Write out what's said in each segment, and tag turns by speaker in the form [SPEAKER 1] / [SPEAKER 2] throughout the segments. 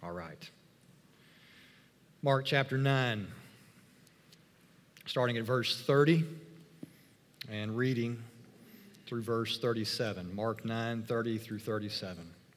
[SPEAKER 1] All right. Mark chapter 9, starting at verse 30 and reading through verse 37. Mark 9, 30 through 37.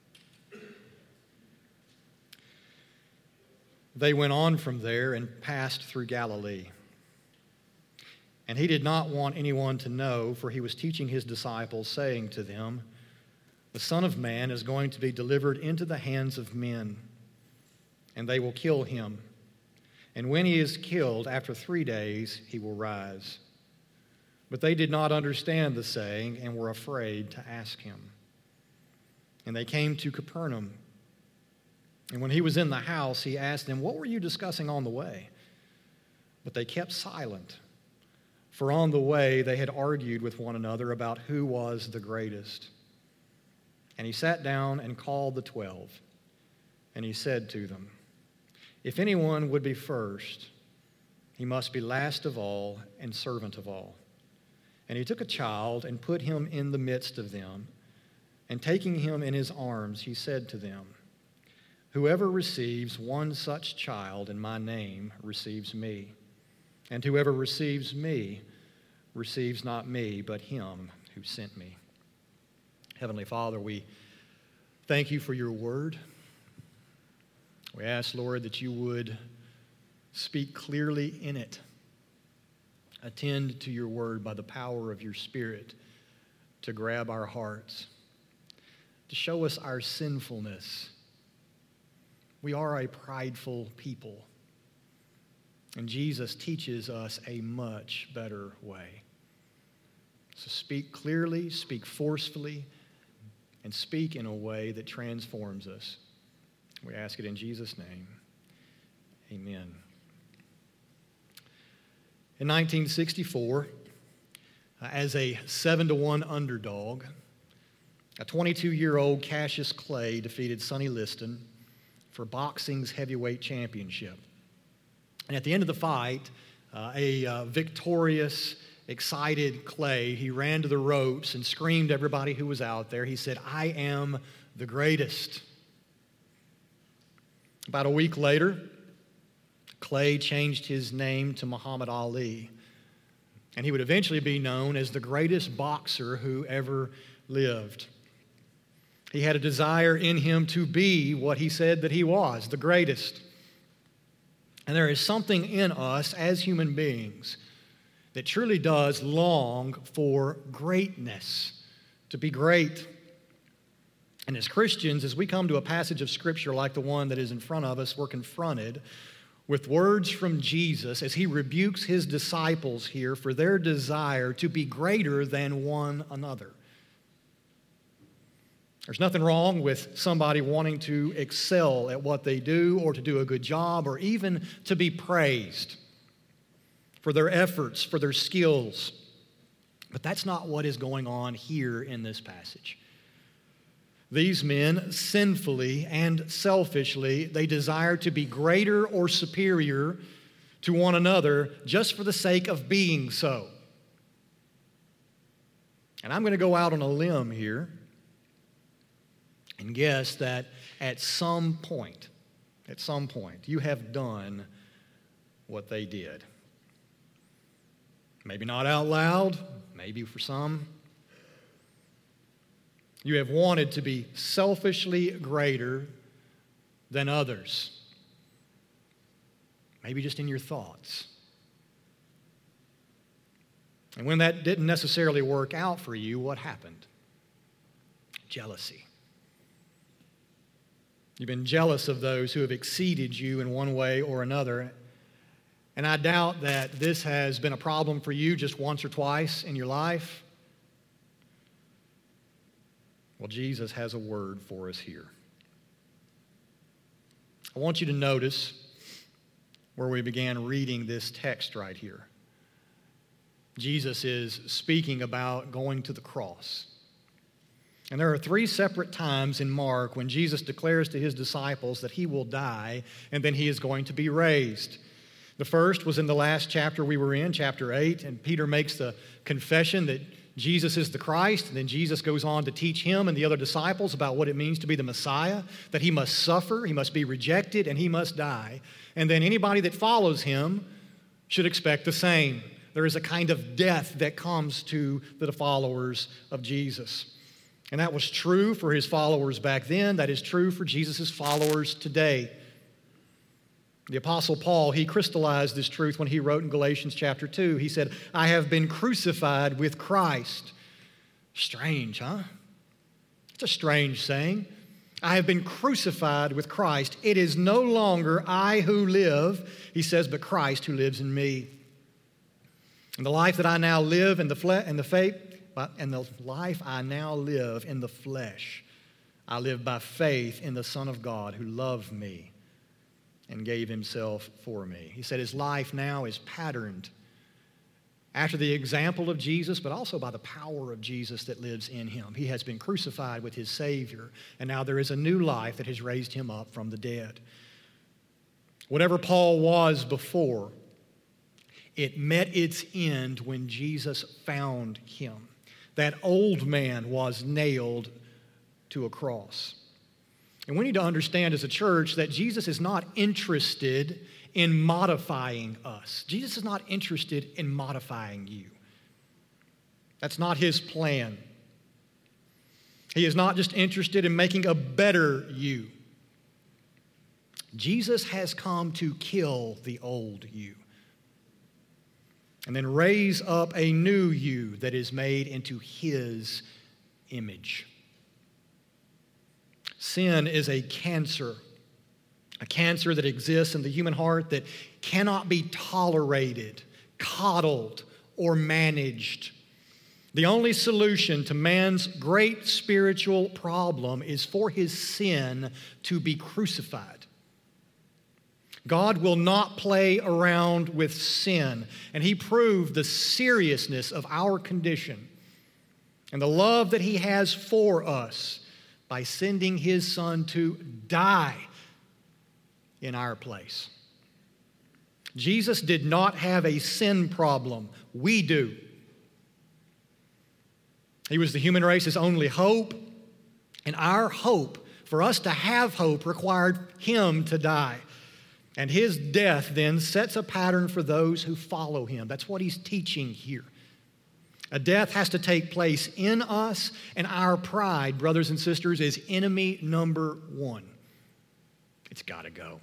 [SPEAKER 1] They went on from there and passed through Galilee. And he did not want anyone to know, for he was teaching his disciples, saying to them, "The Son of Man is going to be delivered into the hands of men, and they will kill him. And when he is killed, after 3 days, he will rise." But they did not understand the saying and were afraid to ask him. And they came to Capernaum. And when he was in the house, he asked them, "What were you discussing on the way?" But they kept silent, for on the way they had argued with one another about who was the greatest. And he sat down and called the 12, and he said to them, "If anyone would be first, he must be last of all and servant of all." And he took a child and put him in the midst of them, and taking him in his arms, he said to them, "Whoever receives one such child in my name receives me, and whoever receives me receives not me, but him who sent me." Heavenly Father, we thank you for your word. We ask, Lord, that you would speak clearly in it. Attend to your word by the power of your Spirit to grab our hearts, to show us our sinfulness. We are a prideful people, and Jesus teaches us a much better way. So speak clearly, speak forcefully, and speak in a way that transforms us. We ask it in Jesus' name. Amen. In 1964, as a 7-1 underdog, a 22-year-old Cassius Clay defeated Sonny Liston for boxing's heavyweight championship. And at the end of the fight, a victorious, excited Clay, he ran to the ropes and screamed to everybody who was out there. He said, "I am the greatest." About a week later, Clay changed his name to Muhammad Ali, and he would eventually be known as the greatest boxer who ever lived. He had a desire in him to be what he said that he was, the greatest. And there is something in us as human beings that truly does long for greatness, to be great. And as Christians, as we come to a passage of Scripture like the one that is in front of us, we're confronted with words from Jesus as he rebukes his disciples here for their desire to be greater than one another. There's nothing wrong with somebody wanting to excel at what they do or to do a good job or even to be praised for their efforts, for their skills. But that's not what is going on here in this passage. These men, sinfully and selfishly, they desire to be greater or superior to one another just for the sake of being so. And I'm going to go out on a limb here and guess that at some point, you have done what they did. Maybe not out loud, maybe for some. You have wanted to be selfishly greater than others. Maybe just in your thoughts. And when that didn't necessarily work out for you, what happened? Jealousy. You've been jealous of those who have exceeded you in one way or another. And I doubt that this has been a problem for you just once or twice in your life. Well, Jesus has a word for us here. I want you to notice where we began reading this text right here. Jesus is speaking about going to the cross. And there are 3 separate times in Mark when Jesus declares to his disciples that he will die and then he is going to be raised. The first was in the last chapter we were in, chapter 8, and Peter makes the confession that Jesus is the Christ, and then Jesus goes on to teach him and the other disciples about what it means to be the Messiah, that he must suffer, he must be rejected, and he must die. And then anybody that follows him should expect the same. There is a kind of death that comes to the followers of Jesus. And that was true for his followers back then. That is true for Jesus' followers today. The Apostle Paul, he crystallized this truth when he wrote in Galatians chapter 2. He said, I have been crucified with Christ. Strange, huh? It's a strange saying. I have been crucified with Christ. It is no longer I who live, he says, but Christ who lives in me. And the life that I now live in the life I now live in the flesh, I live by faith in the Son of God who loved me and gave himself for me. He said his life now is patterned after the example of Jesus, but also by the power of Jesus that lives in him. He has been crucified with his Savior, and now there is a new life that has raised him up from the dead. Whatever Paul was before, it met its end when Jesus found him. That old man was nailed to a cross. And we need to understand as a church that Jesus is not interested in modifying us. Jesus is not interested in modifying you. That's not his plan. He is not just interested in making a better you. Jesus has come to kill the old you and then raise up a new you that is made into his image. Sin is a cancer that exists in the human heart that cannot be tolerated, coddled, or managed. The only solution to man's great spiritual problem is for his sin to be crucified. God will not play around with sin, and he proved the seriousness of our condition and the love that he has for us by sending his Son to die in our place. Jesus did not have a sin problem. We do. He was the human race's only hope, and our hope, for us to have hope, required him to die. And his death then sets a pattern for those who follow him. That's what he's teaching here. A death has to take place in us, and our pride, brothers and sisters, is enemy number one. It's got to go.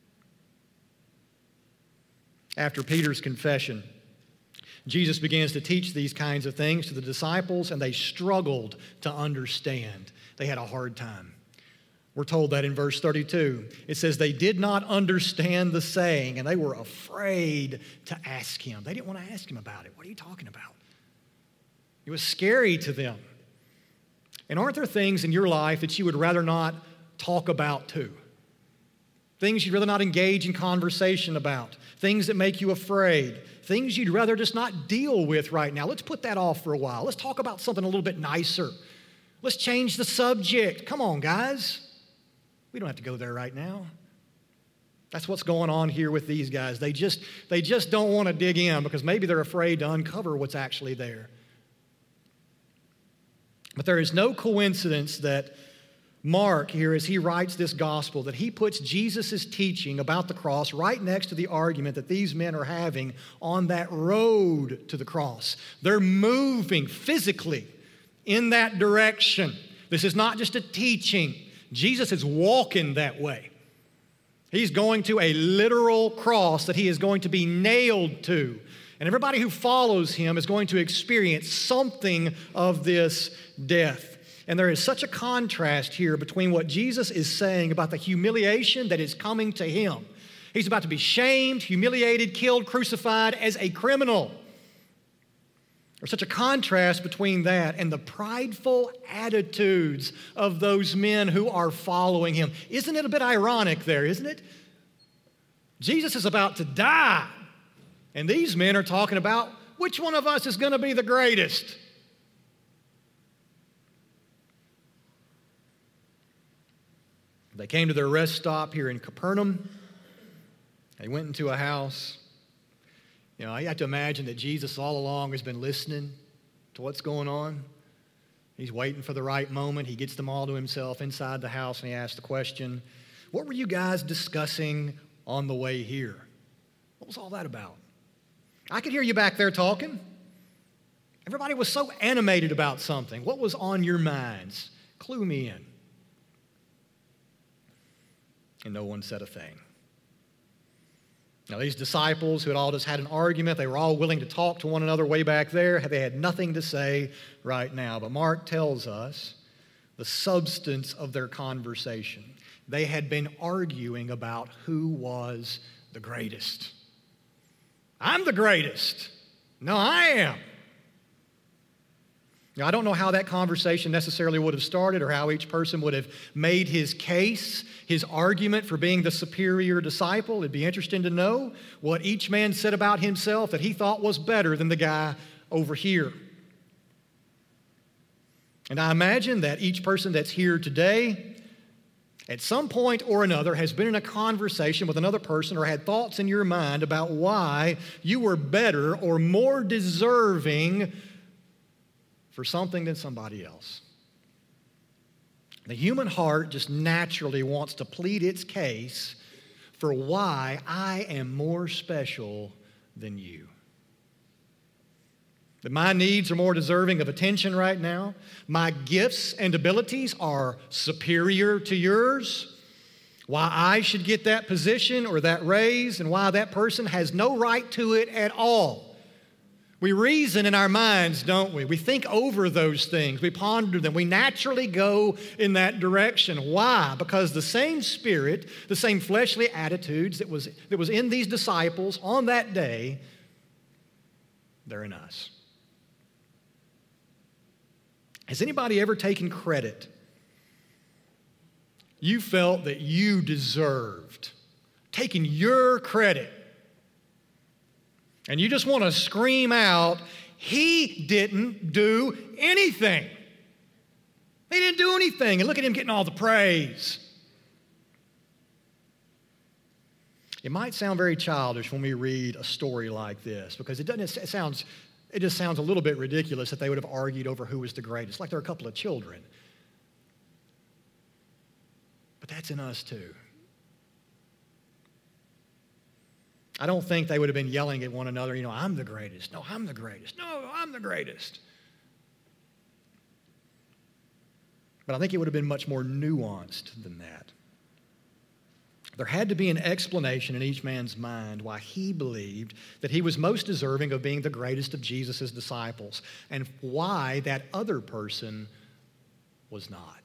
[SPEAKER 1] After Peter's confession, Jesus begins to teach these kinds of things to the disciples, and they struggled to understand. They had a hard time. We're told that in verse 32. It says they did not understand the saying, and they were afraid to ask him. They didn't want to ask him about it. What are you talking about? It was scary to them. And aren't there things in your life that you would rather not talk about too? Things you'd rather not engage in conversation about. Things that make you afraid. Things you'd rather just not deal with right now. Let's put that off for a while. Let's talk about something a little bit nicer. Let's change the subject. Come on, guys. We don't have to go there right now. That's what's going on here with these guys. They just don't want to dig in because maybe they're afraid to uncover what's actually there. But there is no coincidence that Mark here, as he writes this gospel, that he puts Jesus' teaching about the cross right next to the argument that these men are having on that road to the cross. They're moving physically in that direction. This is not just a teaching. Jesus is walking that way. He's going to a literal cross that he is going to be nailed to. And everybody who follows him is going to experience something of this death. And there is such a contrast here between what Jesus is saying about the humiliation that is coming to him. He's about to be shamed, humiliated, killed, crucified as a criminal. There's such a contrast between that and the prideful attitudes of those men who are following him. Isn't it a bit ironic there, isn't it? Jesus is about to die, and these men are talking about which one of us is going to be the greatest. They came to their rest stop here in Capernaum. They went into a house. You know, you have to imagine that Jesus all along has been listening to to what's going on. He's waiting for the right moment. He gets them all to himself inside the house, and he asks the question, what were you guys discussing on the way here? What was all that about? I could hear you back there talking. Everybody was so animated about something. What was on your minds? Clue me in. And no one said a thing. Now, these disciples who had all just had an argument, they were all willing to talk to one another way back there. They had nothing to say right now. But Mark tells us the substance of their conversation. They had been arguing about who was the greatest. I'm the greatest. No, I am. Now, I don't know how that conversation necessarily would have started or how each person would have made his case, his argument for being the superior disciple. It'd be interesting to know what each man said about himself that he thought was better than the guy over here. And I imagine that each person that's here today, at some point or another, has been in a conversation with another person or had thoughts in your mind about why you were better or more deserving for something than somebody else. The human heart just naturally wants to plead its case for why I am more special than you. That my needs are more deserving of attention right now. My gifts and abilities are superior to yours. Why I should get that position or that raise, and why that person has no right to it at all. We reason in our minds, don't we? We think over those things. We ponder them. We naturally go in that direction. Why? Because the same spirit, the same fleshly attitudes that was in these disciples on that day, they're in us. Has anybody ever taken credit you felt that you deserved? Taking your credit. And you just want to scream out, he didn't do anything. He didn't do anything. And look at him getting all the praise. It might sound very childish when we read a story like this, because it just sounds a little bit ridiculous that they would have argued over who was the greatest, like they're a couple of children. But that's in us too. I don't think they would have been yelling at one another, I'm the greatest. No, I'm the greatest. No, I'm the greatest. But I think it would have been much more nuanced than that. There had to be an explanation in each man's mind why he believed that he was most deserving of being the greatest of Jesus' disciples, and why that other person was not.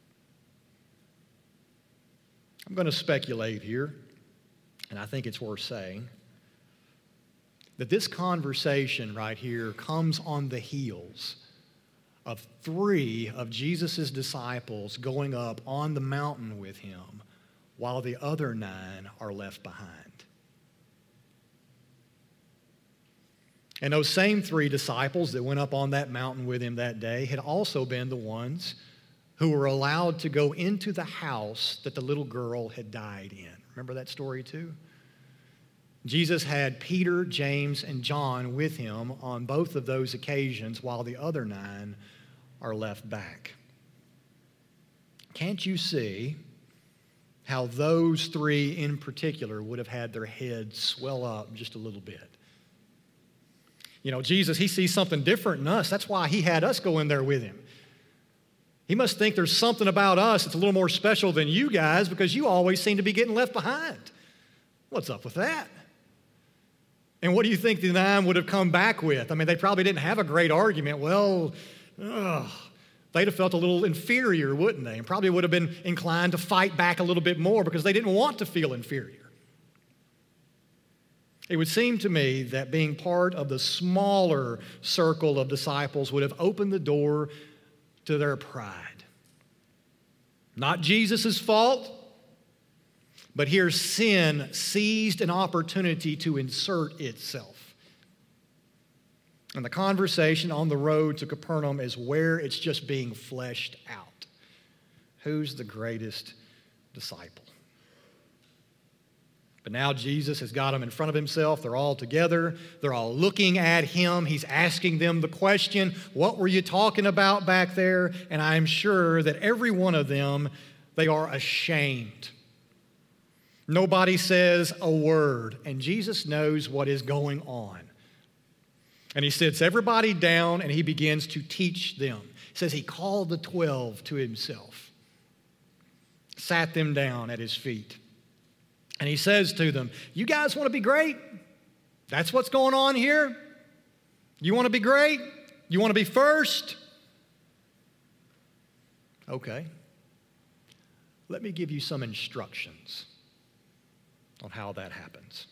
[SPEAKER 1] I'm going to speculate here, and I think it's worth saying, that this conversation right here comes on the heels of 3 of Jesus' disciples going up on the mountain with him while the other 9 are left behind. And those same 3 disciples that went up on that mountain with him that day had also been the ones who were allowed to go into the house that the little girl had died in. Remember that story too? Jesus had Peter, James, and John with him on both of those occasions while the other 9 are left back. Can't you see how those 3 in particular would have had their heads swell up just a little bit? Jesus, he sees something different in us. That's why he had us go in there with him. He must think there's something about us that's a little more special than you guys, because you always seem to be getting left behind. What's up with that? And what do you think the 9 would have come back with? I mean, they probably didn't have a great argument. Well, they'd have felt a little inferior, wouldn't they? And probably would have been inclined to fight back a little bit more because they didn't want to feel inferior. It would seem to me that being part of the smaller circle of disciples would have opened the door to their pride. Not Jesus' fault, but here sin seized an opportunity to insert itself. And the conversation on the road to Capernaum is where it's just being fleshed out. Who's the greatest disciple? But now Jesus has got them in front of himself. They're all together. They're all looking at him. He's asking them the question, what were you talking about back there? And I'm sure that every one of them, they are ashamed. Nobody says a word, and Jesus knows what is going on. And he sits everybody down and he begins to teach them. He says he called the 12 to himself, sat them down at his feet. And he says to them, you guys want to be great? That's what's going on here? You want to be great? You want to be first? Okay. Let me give you some instructions on how that happens.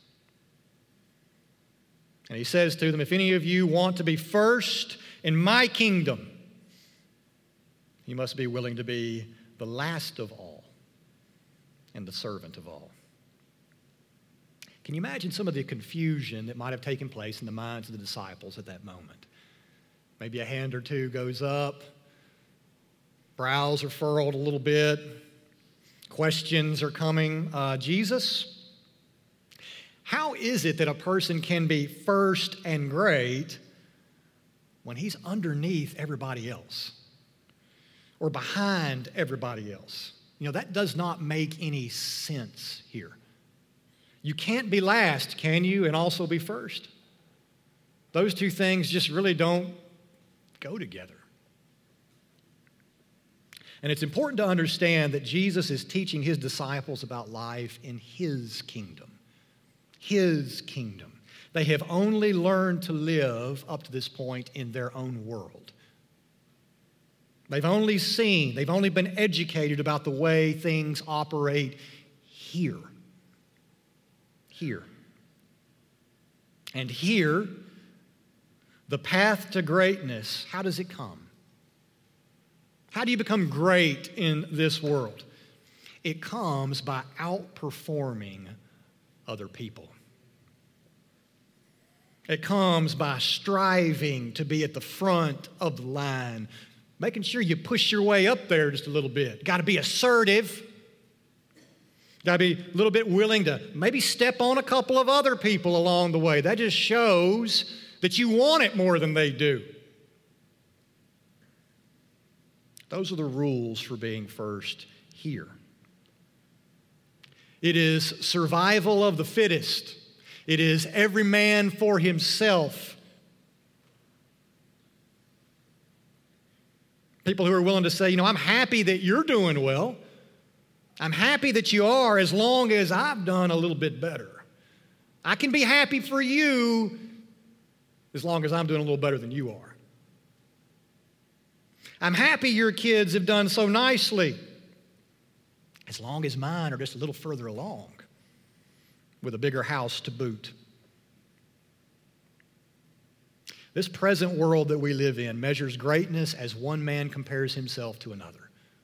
[SPEAKER 1] And he says to them, if any of you want to be first in my kingdom, you must be willing to be the last of all and the servant of all. Can you imagine some of the confusion that might have taken place in the minds of the disciples at that moment? Maybe a hand or two goes up, brows are furrowed a little bit, questions are coming. Jesus, how is it that a person can be first and great when he's underneath everybody else or behind everybody else? You know, that does not make any sense here. You can't be last, can you, and also be first? Those two things just really don't go together. And it's important to understand that Jesus is teaching his disciples about life in his kingdom. His kingdom. They have only learned to live up to this point in their own world. They've only seen, they've only been educated about the way things operate here. Here. And here, the path to greatness, how does it come? How do you become great in this world? It comes by outperforming other people. It comes by striving to be at the front of the line, making sure you push your way up there just a little bit. Got to be assertive. Got to be a little bit willing to maybe step on a couple of other people along the way. That just shows that you want it more than they do. Those are the rules for being first here. It is survival of the fittest. It is every man for himself. People who are willing to say, I'm happy that you're doing well. I'm happy that you are as long as I've done a little bit better. I can be happy for you as long as I'm doing a little better than you are. I'm happy your kids have done so nicely as long as mine are just a little further along with a bigger house to boot. This present world that we live in measures greatness as one man compares himself to another.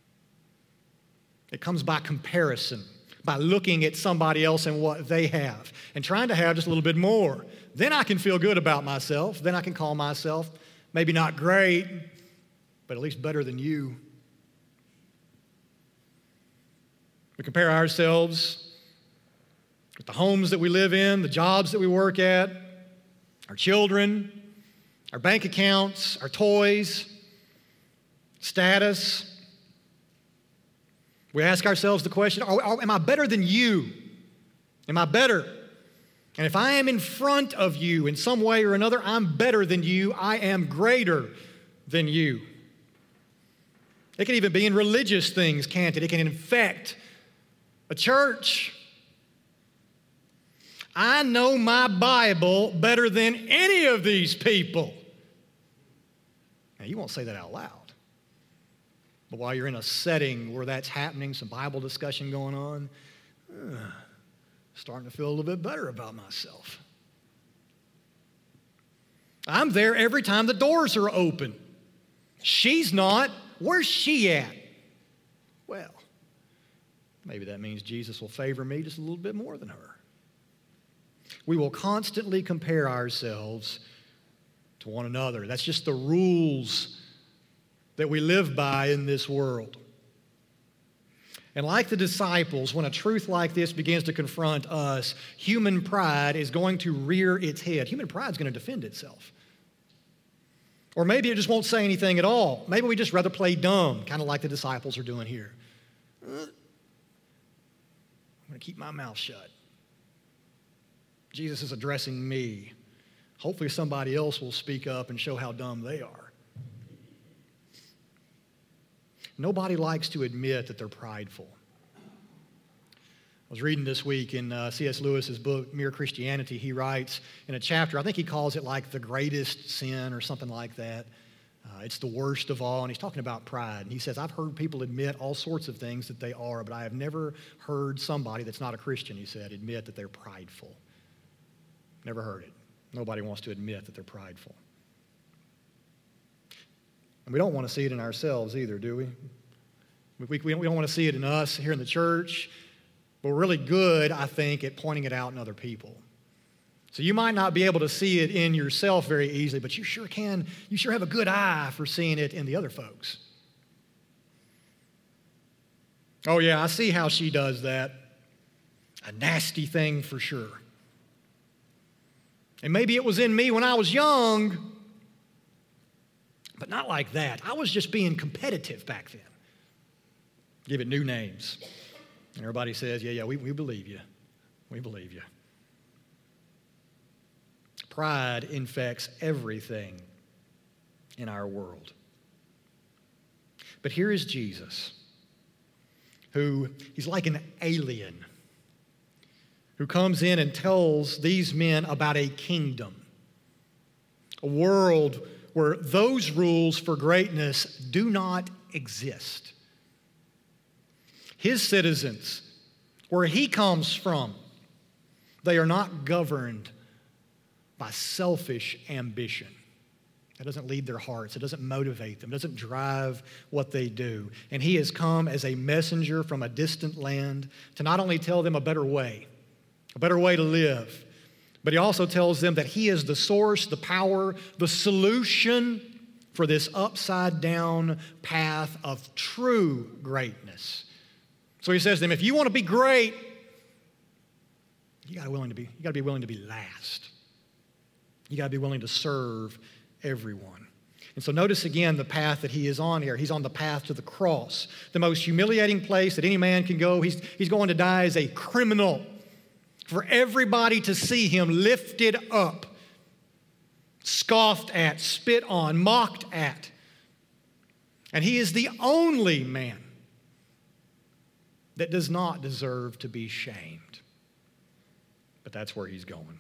[SPEAKER 1] It comes by comparison, by looking at somebody else and what they have and trying to have just a little bit more. Then I can feel good about myself. Then I can call myself maybe not great, but at least better than you. We compare ourselves with the homes that we live in, the jobs that we work at, our children, our bank accounts, our toys, status. We ask ourselves the question, am I better than you? Am I better? And if I am in front of you in some way or another, I'm better than you. I am greater than you. It can even be in religious things, can't it? It can infect a church. I know my Bible better than any of these people. Now, you won't say that out loud. But while you're in a setting where that's happening, some Bible discussion going on, starting to feel a little bit better about myself. I'm there every time the doors are open. She's not. Where's she at? Well, maybe that means Jesus will favor me just a little bit more than her. We will constantly compare ourselves to one another. That's just the rules that we live by in this world. And like the disciples, when a truth like this begins to confront us, human pride is going to rear its head. Human pride is going to defend itself. Or maybe it just won't say anything at all. Maybe we just rather play dumb, kind of like the disciples are doing here. I'm going to keep my mouth shut. Jesus is addressing me. Hopefully somebody else will speak up and show how dumb they are. Nobody likes to admit that they're prideful. I was reading this week in C.S. Lewis's book, Mere Christianity. He writes in a chapter, I think he calls it like the greatest sin or something like that. It's the worst of all, and he's talking about pride. And he says, I've heard people admit all sorts of things that they are, but I have never heard somebody that's not a Christian, he said, admit that they're prideful. Never heard it. Nobody wants to admit that they're prideful. And we don't want to see it in ourselves either, do we? We don't want to see it in us here in the church, but we're really good, I think, at pointing it out in other people. So you might not be able to see it in yourself very easily, but you sure can. You sure have a good eye for seeing it in the other folks. Oh yeah, I see how she does that. A nasty thing for sure. And maybe it was in me when I was young, but not like that. I was just being competitive back then. Give it new names. And everybody says, yeah, we believe you. We believe you. Pride infects everything in our world. But here is Jesus, who he's like an alien, who comes in and tells these men about a kingdom, a world where those rules for greatness do not exist. His citizens, where he comes from, they are not governed by selfish ambition. That doesn't lead their hearts. It doesn't motivate them. It doesn't drive what they do. And he has come as a messenger from a distant land to not only tell them a better way to live, but he also tells them that he is the source, the power, the solution for this upside-down path of true greatness. So he says to them, if you want to be great, you got to be willing to be last. You got to be willing to serve everyone. And so notice again the path that he is on here. He's on the path to the cross, the most humiliating place that any man can go. He's going to die as a criminal, for everybody to see him lifted up, scoffed at, spit on, mocked at. And he is the only man that does not deserve to be shamed. But that's where he's going.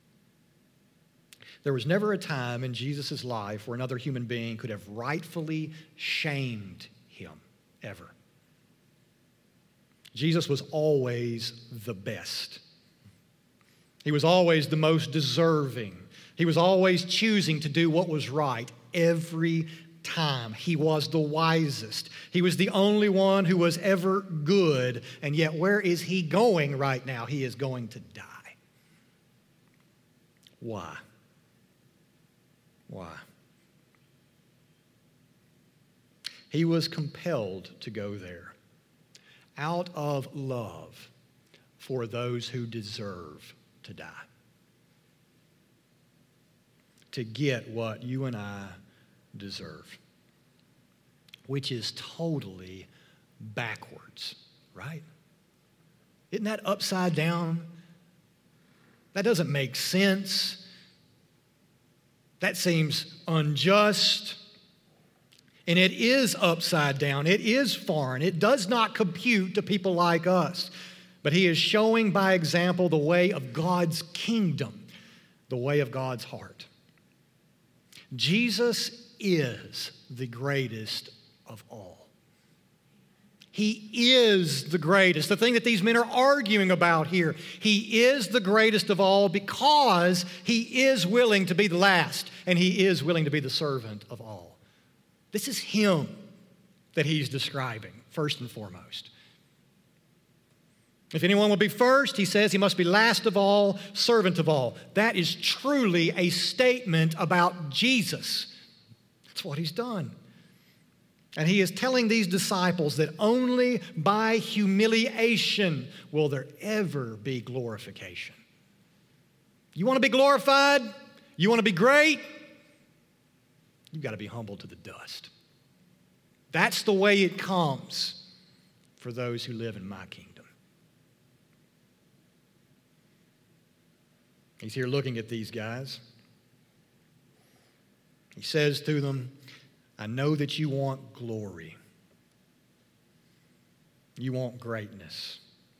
[SPEAKER 1] There was never a time in Jesus' life where another human being could have rightfully shamed him, ever. Jesus was always the best. He was always the most deserving. He was always choosing to do what was right every time. He was the wisest. He was the only one who was ever good. And yet, where is he going right now? He is going to die. Why? Why? He was compelled to go there out of love for those who deserve to die, to get what you and I deserve, which is totally backwards, right? Isn't that upside down? That doesn't make sense. That seems unjust. And it is upside down. It is foreign. It does not compute to people like us. But he is showing by example the way of God's kingdom, the way of God's heart. Jesus is the greatest of all. He is the greatest. The thing that these men are arguing about here, he is the greatest of all because he is willing to be the last and he is willing to be the servant of all. This is him that he's describing, first and foremost. If anyone will be first, he says he must be last of all, servant of all. That is truly a statement about Jesus. That's what he's done. And he is telling these disciples that only by humiliation will there ever be glorification. You want to be glorified? You want to be great? You've got to be humbled to the dust. That's the way it comes for those who live in my kingdom. He's here looking at these guys. He says to them, I know that you want glory. You want greatness.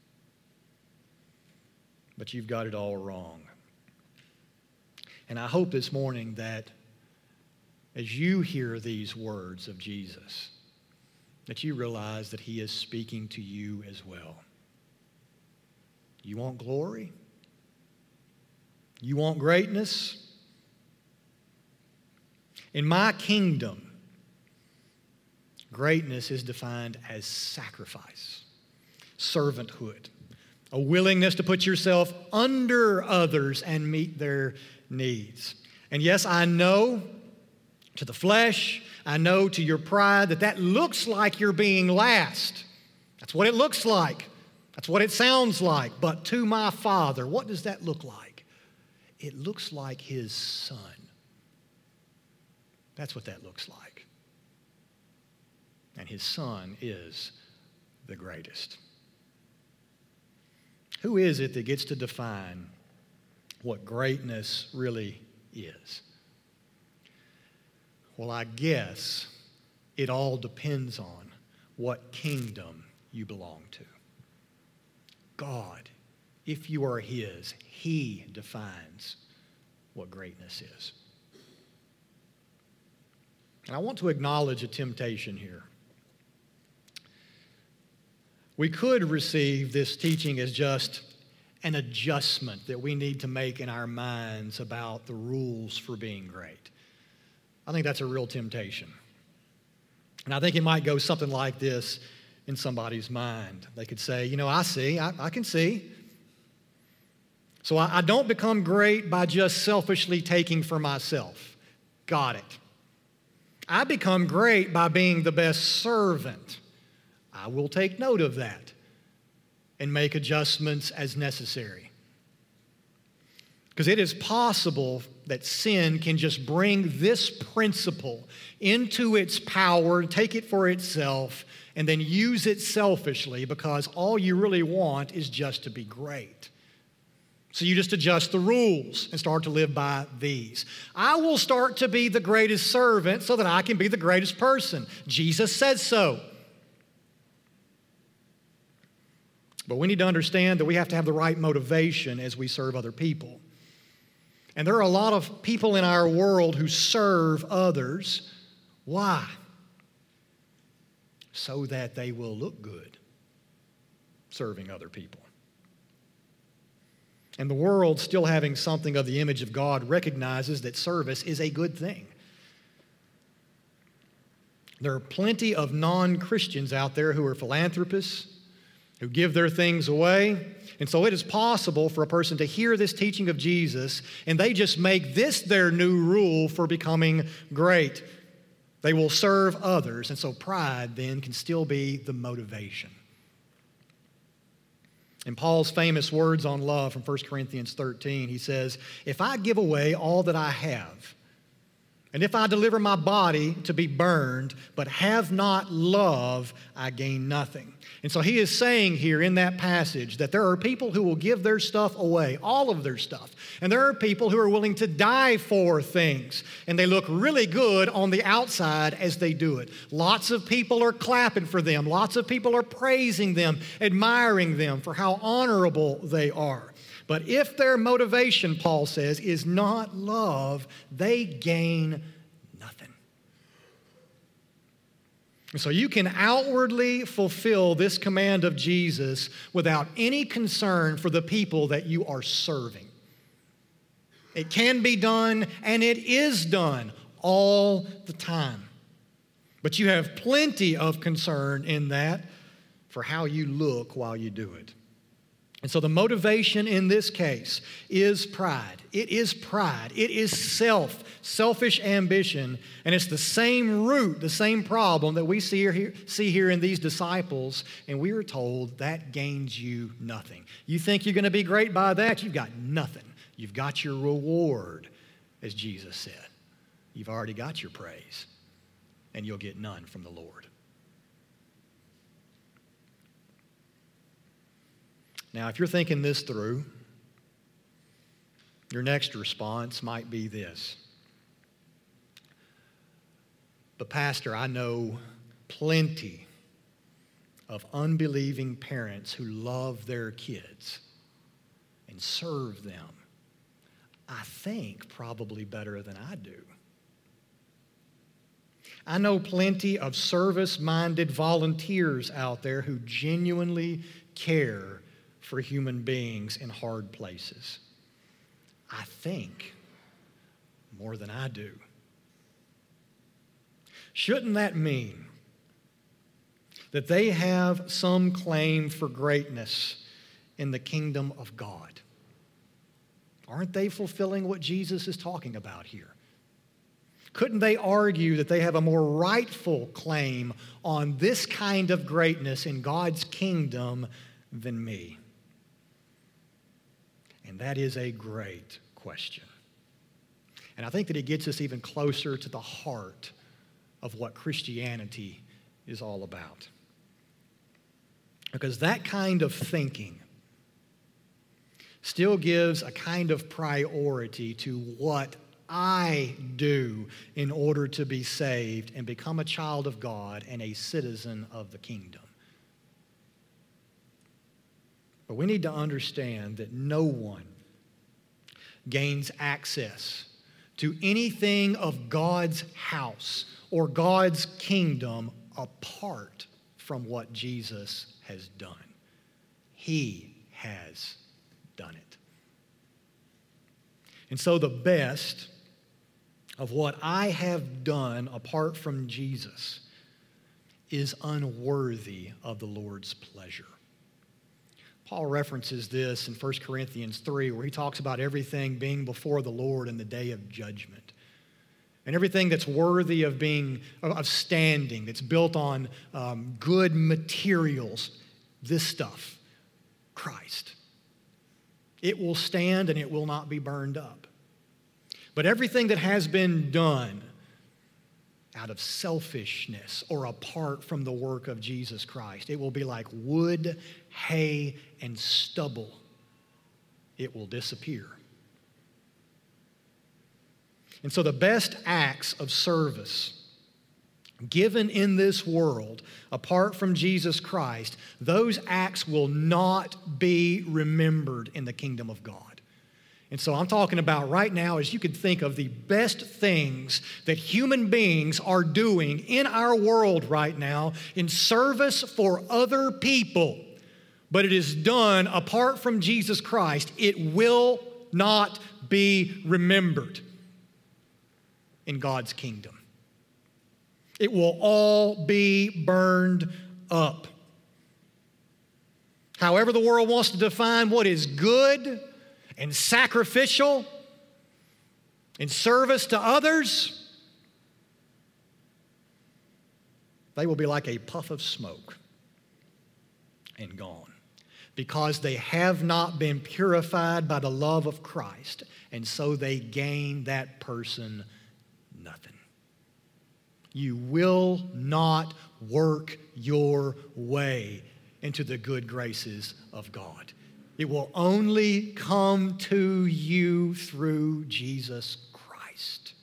[SPEAKER 1] But you've got it all wrong. And I hope this morning that as you hear these words of Jesus, that you realize that he is speaking to you as well. You want glory? You want greatness? In my kingdom, greatness is defined as sacrifice, servanthood, a willingness to put yourself under others and meet their needs. And yes, I know to the flesh, I know to your pride that looks like you're being last. That's what it looks like. That's what it sounds like. But to my Father, what does that look like? It looks like his Son. That's what that looks like. And his Son is the greatest. Who is it that gets to define what greatness really is? Well, I guess it all depends on what kingdom you belong to. God, if you are his, he defines what greatness is. And I want to acknowledge a temptation here. We could receive this teaching as just an adjustment that we need to make in our minds about the rules for being great. I think that's a real temptation. And I think it might go something like this in somebody's mind. They could say, I can see. So I don't become great by just selfishly taking for myself. Got it. I become great by being the best servant. I will take note of that and make adjustments as necessary. Because it is possible that sin can just bring this principle into its power, take it for itself, and then use it selfishly because all you really want is just to be great. So you just adjust the rules and start to live by these. I will start to be the greatest servant so that I can be the greatest person. Jesus says so. But we need to understand that we have to have the right motivation as we serve other people. And there are a lot of people in our world who serve others. Why? So that they will look good serving other people. And the world, still having something of the image of God, recognizes that service is a good thing. There are plenty of non-Christians out there who are philanthropists, who give their things away. And so it is possible for a person to hear this teaching of Jesus and they just make this their new rule for becoming great. They will serve others. And so pride then can still be the motivation. In Paul's famous words on love from 1 Corinthians 13, he says, if I give away all that I have, and if I deliver my body to be burned, but have not love, I gain nothing. And so he is saying here in that passage that there are people who will give their stuff away, all of their stuff. And there are people who are willing to die for things. And they look really good on the outside as they do it. Lots of people are clapping for them. Lots of people are praising them, admiring them for how honorable they are. But if their motivation, Paul says, is not love, they gain nothing. And so you can outwardly fulfill this command of Jesus without any concern for the people that you are serving. It can be done, and it is done all the time. But you have plenty of concern in that for how you look while you do it. And so the motivation in this case is pride. It is pride. It is selfish ambition. And it's the same root, the same problem that we see here in these disciples. And we are told that gains you nothing. You think you're going to be great by that? You've got nothing. You've got your reward, as Jesus said. You've already got your praise. And you'll get none from the Lord. Now, if you're thinking this through, your next response might be this. But Pastor, I know plenty of unbelieving parents who love their kids and serve them. I think probably better than I do. I know plenty of service-minded volunteers out there who genuinely care for human beings in hard places. I think more than I do. Shouldn't that mean that they have some claim for greatness in the kingdom of God? Aren't they fulfilling what Jesus is talking about here? Couldn't they argue that they have a more rightful claim on this kind of greatness in God's kingdom than me? And that is a great question. And I think that it gets us even closer to the heart of what Christianity is all about. Because that kind of thinking still gives a kind of priority to what I do in order to be saved and become a child of God and a citizen of the kingdom. But we need to understand that no one gains access to anything of God's house or God's kingdom apart from what Jesus has done. He has done it. And so the best of what I have done apart from Jesus is unworthy of the Lord's pleasure. Paul references this in 1 Corinthians 3, where he talks about everything being before the Lord in the day of judgment. And everything that's worthy of standing, that's built on good materials, this stuff, Christ. It will stand and it will not be burned up. But everything that has been done out of selfishness or apart from the work of Jesus Christ, it will be like wood, hay, and stubble. It will disappear. And so the best acts of service given in this world, apart from Jesus Christ, those acts will not be remembered in the kingdom of God. And so I'm talking about right now, as you could think of the best things that human beings are doing in our world right now in service for other people. But it is done apart from Jesus Christ. It will not be remembered in God's kingdom. It will all be burned up. However the world wants to define what is good and sacrificial in service to others, they will be like a puff of smoke and gone, because they have not been purified by the love of Christ, and so they gain that person nothing. You will not work your way into the good graces of God. It will only come to you through Jesus Christ.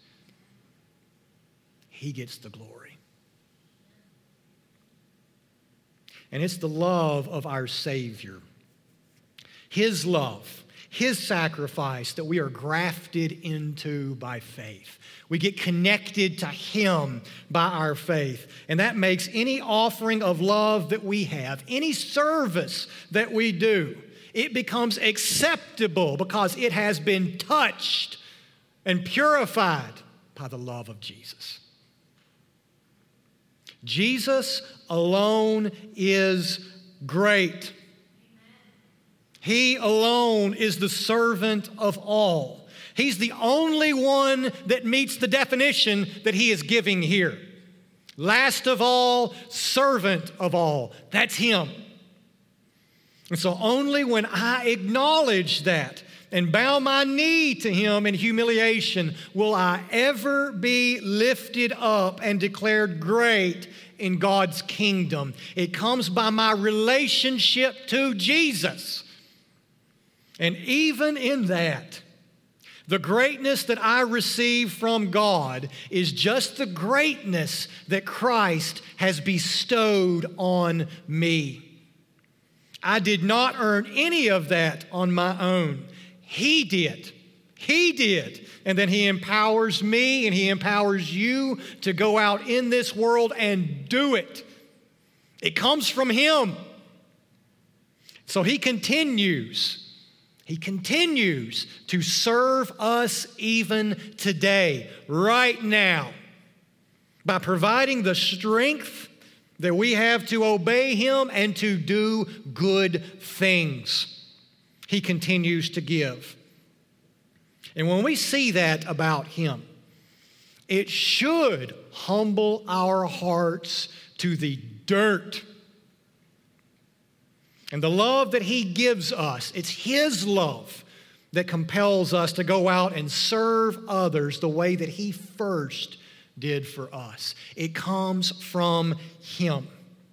[SPEAKER 1] He gets the glory. And it's the love of our Savior, His love, His sacrifice that we are grafted into by faith. We get connected to Him by our faith. And that makes any offering of love that we have, any service that we do, it becomes acceptable because it has been touched and purified by the love of Jesus. Jesus alone is great. He alone is the servant of all. He's the only one that meets the definition that he is giving here. Last of all, servant of all. That's him. And so only when I acknowledge that and bow my knee to him in humiliation will I ever be lifted up and declared great in God's kingdom. It comes by my relationship to Jesus. And even in that, the greatness that I receive from God is just the greatness that Christ has bestowed on me. I did not earn any of that on my own. He did. He did. And then he empowers me and he empowers you to go out in this world and do it. It comes from him. So he continues to serve us even today, right now, by providing the strength that we have to obey him and to do good things. He continues to give. And when we see that about him, it should humble our hearts to the dirt. And the love that he gives us, it's his love that compels us to go out and serve others the way that he first did for us. It comes from him.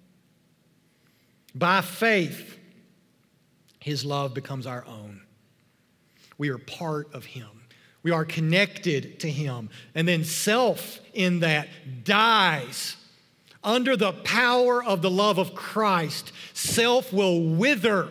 [SPEAKER 1] By faith, his love becomes our own. We are part of him. We are connected to him. And then self in that dies. Under the power of the love of Christ, self will wither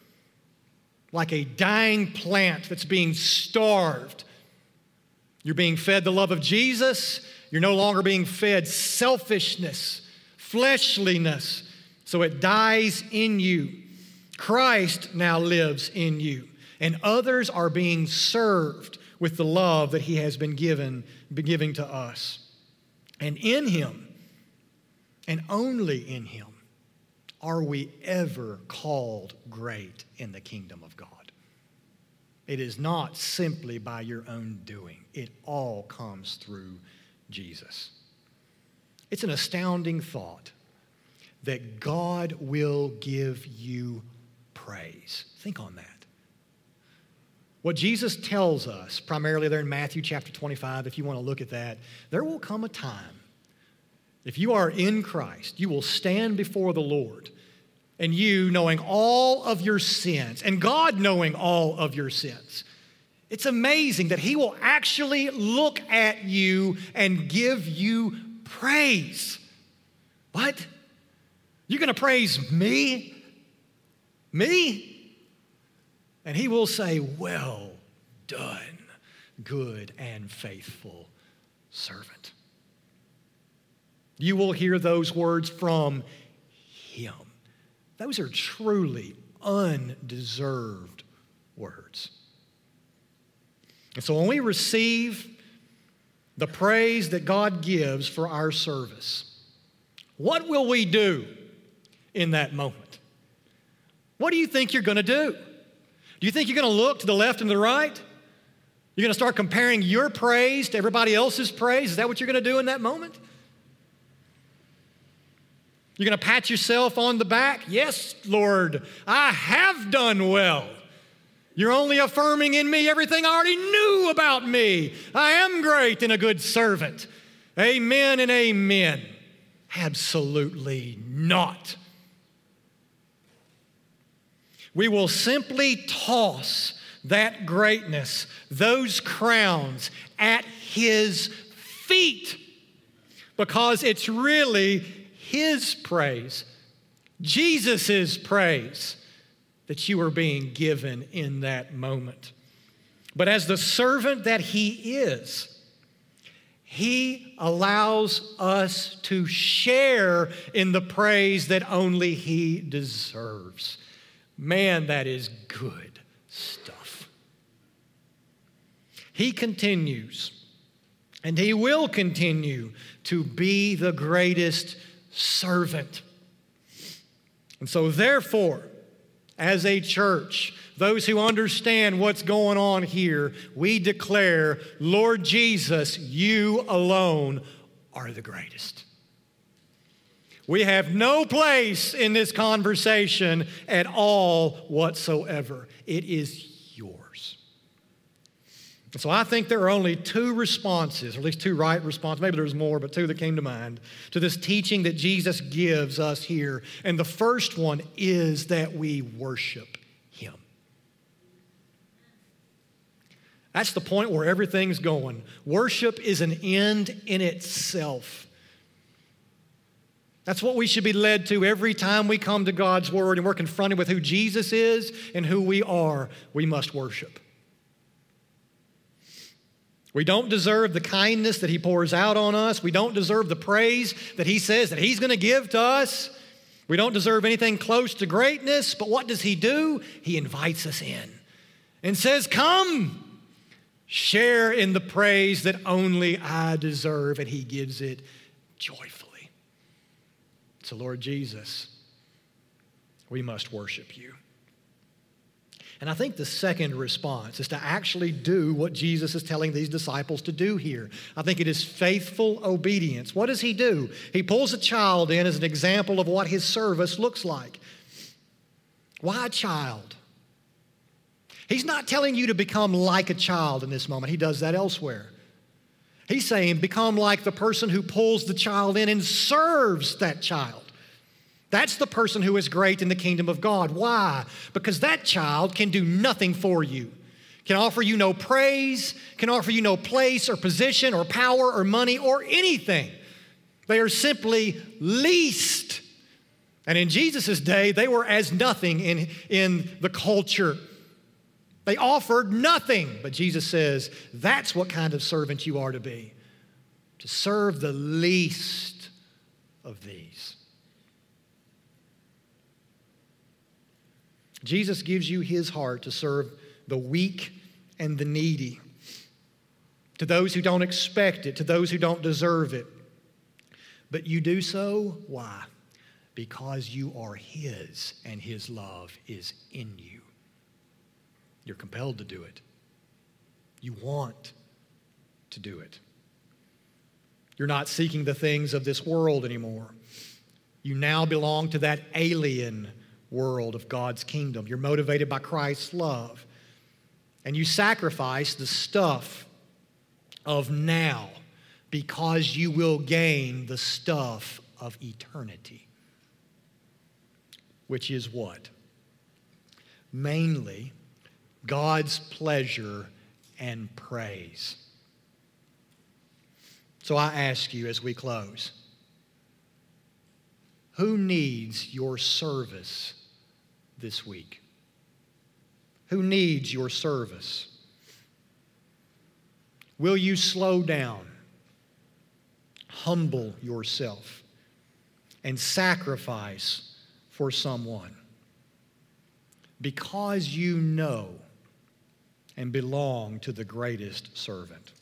[SPEAKER 1] like a dying plant that's being starved. You're being fed the love of Jesus. You're no longer being fed selfishness, fleshliness. So it dies in you. Christ now lives in you. And others are being served with the love that he has been giving to us. And in him, and only in him, are we ever called great in the kingdom of God. It is not simply by your own doing. It all comes through Jesus. It's an astounding thought that God will give you praise. Think on that. What Jesus tells us, primarily there in Matthew chapter 25, if you want to look at that, there will come a time, if you are in Christ, you will stand before the Lord, and you knowing all of your sins, and God knowing all of your sins. It's amazing that he will actually look at you and give you praise. What? You're going to praise me? Me? And he will say, well done, good and faithful servant. You will hear those words from him. Those are truly undeserved words. And so when we receive the praise that God gives for our service, what will we do in that moment? What do you think you're going to do? Do you think you're going to look to the left and the right? You're going to start comparing your praise to everybody else's praise? Is that what you're going to do in that moment? You're going to pat yourself on the back? Yes, Lord, I have done well. You're only affirming in me everything I already knew about me. I am great and a good servant. Amen and amen. Absolutely not. We will simply toss that greatness, those crowns, at his feet because it's really his praise, Jesus' praise, that you are being given in that moment. But as the servant that he is, he allows us to share in the praise that only he deserves. Man, that is good stuff. He continues, and he will continue to be the greatest servant. And so therefore, as a church, those who understand what's going on here, we declare, Lord Jesus, you alone are the greatest. We have no place in this conversation at all whatsoever. It is yours. And so I think there are only two responses, or at least two right responses, maybe there's more, but two that came to mind, to this teaching that Jesus gives us here. And the first one is that we worship Him. That's the point where everything's going. Worship is an end in itself. That's what we should be led to every time we come to God's Word and we're confronted with who Jesus is and who we are. We must worship. We don't deserve the kindness that He pours out on us. We don't deserve the praise that He says that He's going to give to us. We don't deserve anything close to greatness, but what does He do? He invites us in and says, come, share in the praise that only I deserve, and He gives it joyfully. So, Lord Jesus, we must worship You. And I think the second response is to actually do what Jesus is telling these disciples to do here. I think it is faithful obedience. What does He do? He pulls a child in as an example of what His service looks like. Why a child? He's not telling you to become like a child in this moment. He does that elsewhere. He's saying become like the person who pulls the child in and serves that child. That's the person who is great in the kingdom of God. Why? Because that child can do nothing for you. Can offer you no praise, can offer you no place or position or power or money or anything. They are simply least. And in Jesus' day, they were as nothing in the culture. They offered nothing. But Jesus says, that's what kind of servant you are to be. To serve the least of these. Jesus gives you His heart to serve the weak and the needy, to those who don't expect it, to those who don't deserve it. But you do so, why? Because you are His and His love is in you. You're compelled to do it. You want to do it. You're not seeking the things of this world anymore. You now belong to that alien world of God's kingdom. You're motivated by Christ's love. And you sacrifice the stuff of now because you will gain the stuff of eternity. Which is what? Mainly God's pleasure and praise. So I ask you as we close, who needs your service this week? Who needs your service? Will you slow down, humble yourself, and sacrifice for someone because you know and belong to the greatest servant?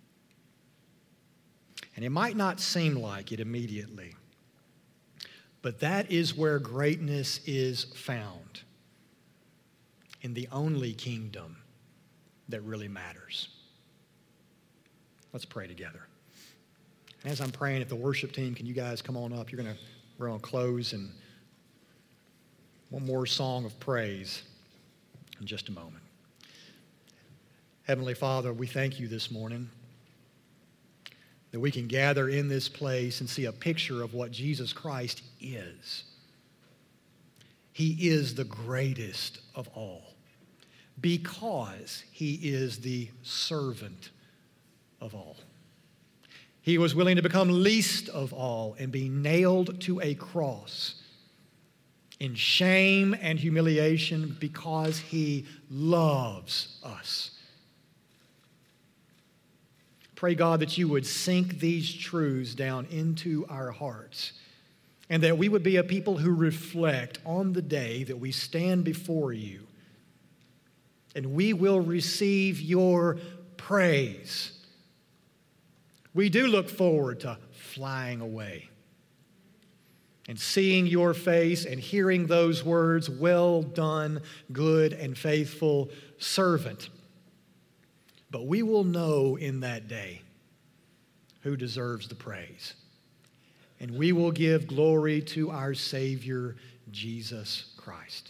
[SPEAKER 1] And it might not seem like it immediately, but that is where greatness is found, in the only kingdom that really matters. Let's pray together. And as I'm praying, if the worship team, can you guys come on up? We're going to close in one more song of praise in just a moment. Heavenly Father, we thank you this morning that we can gather in this place and see a picture of what Jesus Christ is. He is the greatest of all because He is the servant of all. He was willing to become least of all and be nailed to a cross in shame and humiliation because He loves us. Pray, God, that you would sink these truths down into our hearts and that we would be a people who reflect on the day that we stand before you and we will receive your praise. We do look forward to flying away. and seeing your face and hearing those words, "Well done, good and faithful servant." But we will know in that day who deserves the praise. And we will give glory to our Savior, Jesus Christ.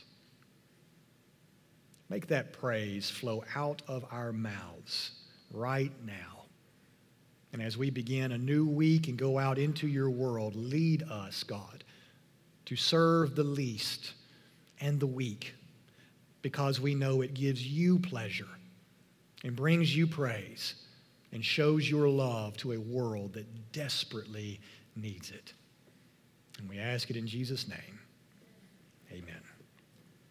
[SPEAKER 1] Make that praise flow out of our mouths right now. And as we begin a new week and go out into your world, lead us, God, to serve the least and the weak, because we know it gives you pleasure and brings you praise and shows your love to a world that desperately needs it. And we ask it in Jesus' name.